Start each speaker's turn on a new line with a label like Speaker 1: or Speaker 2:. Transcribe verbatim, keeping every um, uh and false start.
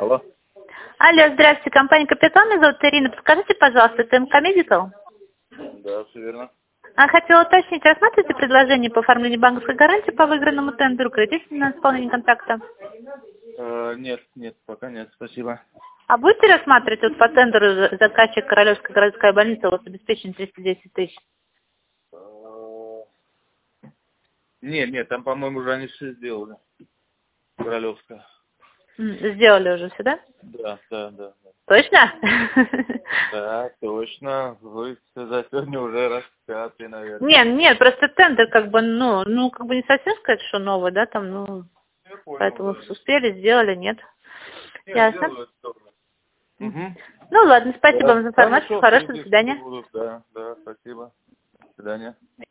Speaker 1: Алло.
Speaker 2: Алло, здравствуйте, компания «Капитан», меня зовут Ирина. Подскажите, пожалуйста, это МК Медикал?
Speaker 1: Да, все верно.
Speaker 2: А хотела уточнить, рассматриваете предложение по оформлению банковской гарантии по выигранному тендеру кредит на исполнение контракта?
Speaker 1: Э, нет, нет, пока нет, спасибо.
Speaker 2: А будете рассматривать вот по тендеру за- заказчик Королевская городская больница, вот обеспечение триста десять тысяч?
Speaker 1: Э, Нет, нет, там, по-моему, уже они все сделали. Королевская.
Speaker 2: М, Сделали уже все, да?
Speaker 1: Да, да, да. Да,
Speaker 2: Точно?
Speaker 1: Да, точно. Вы за сегодня уже раз пятый, наверное.
Speaker 2: Нет, нет, просто тендер как бы, ну, ну, как бы не совсем сказать, что новый, да, там, ну,
Speaker 1: Я понял,
Speaker 2: поэтому
Speaker 1: да.
Speaker 2: успели, сделали, нет.
Speaker 1: Я
Speaker 2: Ясно.
Speaker 1: сделаю это тоже. Угу.
Speaker 2: Ну ладно, спасибо вам
Speaker 1: Да,
Speaker 2: за информацию,
Speaker 1: хорошо,
Speaker 2: хорошего, до
Speaker 1: впереди
Speaker 2: свидания.
Speaker 1: будут, да, да, спасибо. До свидания.